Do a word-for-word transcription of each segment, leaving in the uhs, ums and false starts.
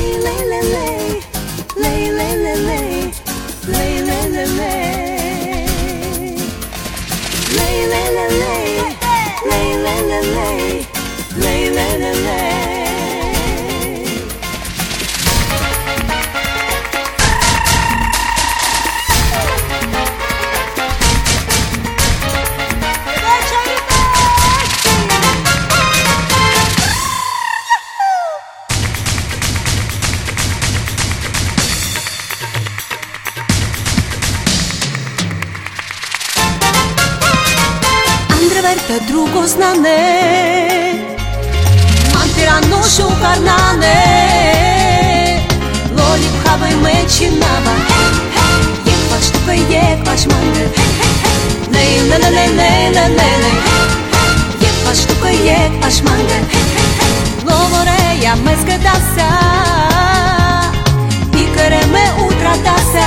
Andreverta drugo znane, Mantirano šukarnane, Loli phavaj mečinava, Jekvaš tuka jekvaš manga, Lej le le le le le le le, Jekvaš tuka jekvaš manga, Lovoreja me zgădasa, Picăre me utradasa,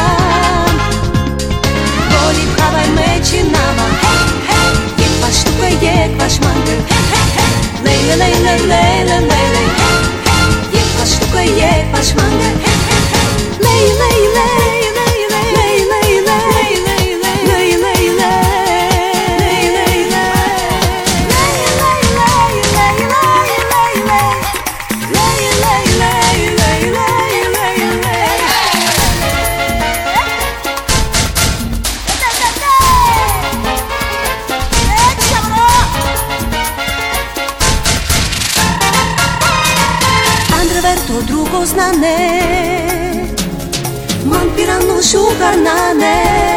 Loli phavaj mečinava, Shtuka jekvaš manga, lej le lej le lej le lej le, jekvaš shtuka jekvaš manga, lej lej lej lej lej lej lej lej lej lej lej lej Andreverto drugo znane, Mantirano šukarnane,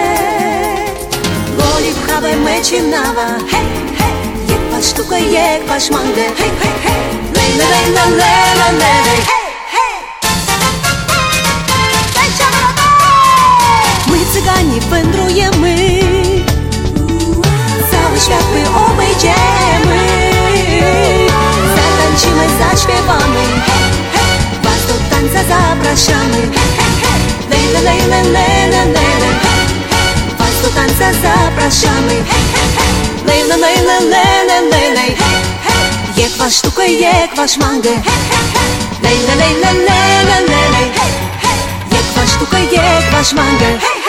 Loli phavaj mečinava, Jekvaš tuka jekvaš manga, lej le lej le lej le lej. Мы цыгане wędrujemy, cały świat my obejdziemy, zatańczymy, zaśpiewamy, Was do tańca zapraszamy, lej le lej le lej le lej, Was do tańca zapraszamy, lej le lej le lej le lej, jekvaš shtuka jekvaš manga, lej le lej le lej le lej, jekvaš shtuka jekvaš manga.